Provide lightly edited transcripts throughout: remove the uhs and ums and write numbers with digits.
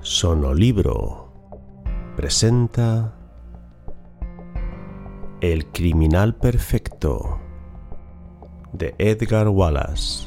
Sonolibro presenta El criminal perfecto de Edgar Wallace.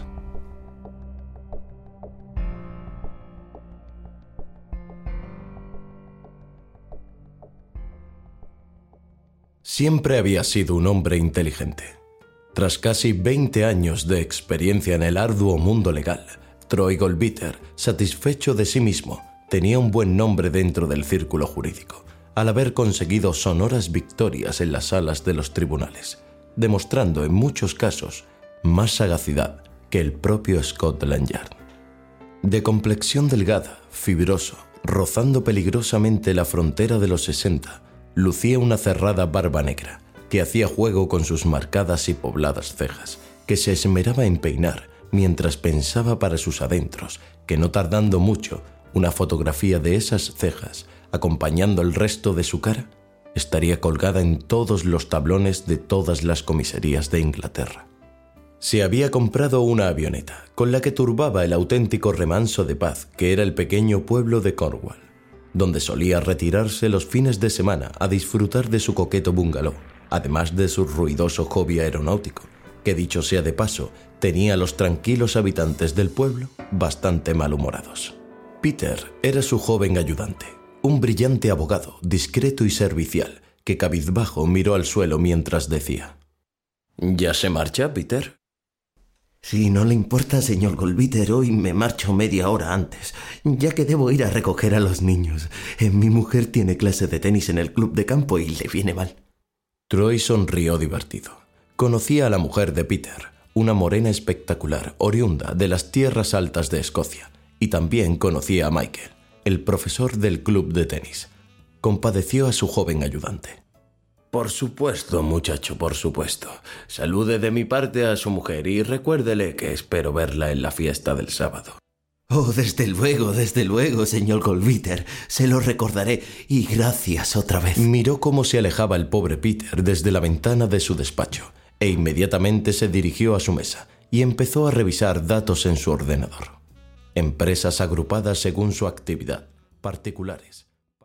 Siempre había sido un hombre inteligente. Tras casi 20 años de experiencia en el arduo mundo legal, Troy Goldbeater, satisfecho de sí mismo, tenía un buen nombre dentro del círculo jurídico, al haber conseguido sonoras victorias en las salas de los tribunales, demostrando en muchos casos más sagacidad que el propio Scotland Yard. De complexión delgada, fibroso, rozando peligrosamente la frontera de los 60, lucía una cerrada barba negra que hacía juego con sus marcadas y pobladas cejas, que se esmeraba en peinar mientras pensaba para sus adentros que no tardando mucho, una fotografía de esas cejas, acompañando el resto de su cara, estaría colgada en todos los tablones de todas las comisarías de Inglaterra. Se había comprado una avioneta, con la que turbaba el auténtico remanso de paz que era el pequeño pueblo de Cornwall, donde solía retirarse los fines de semana a disfrutar de su coqueto bungalow, además de su ruidoso hobby aeronáutico, que dicho sea de paso, tenía a los tranquilos habitantes del pueblo bastante malhumorados. Peter era su joven ayudante, un brillante abogado, discreto y servicial, que cabizbajo miró al suelo mientras decía: ¿Ya se marcha, Peter? Si no le importa, señor Goldbeater, hoy me marcho media hora antes, ya que debo ir a recoger a los niños. Mi mujer tiene clase de tenis en el club de campo y le viene mal. Troy sonrió divertido. Conocía a la mujer de Peter, una morena espectacular, oriunda de las tierras altas de Escocia, y también conocía a Michael, el profesor del club de tenis. Compadeció a su joven ayudante. Por supuesto, muchacho, por supuesto. Salude de mi parte a su mujer y recuérdele que espero verla en la fiesta del sábado. Oh, desde luego, señor Goldbeater. Se lo recordaré y gracias otra vez. Miró cómo se alejaba el pobre Peter desde la ventana de su despacho e inmediatamente se dirigió a su mesa y empezó a revisar datos en su ordenador. Empresas agrupadas según su actividad, particulares,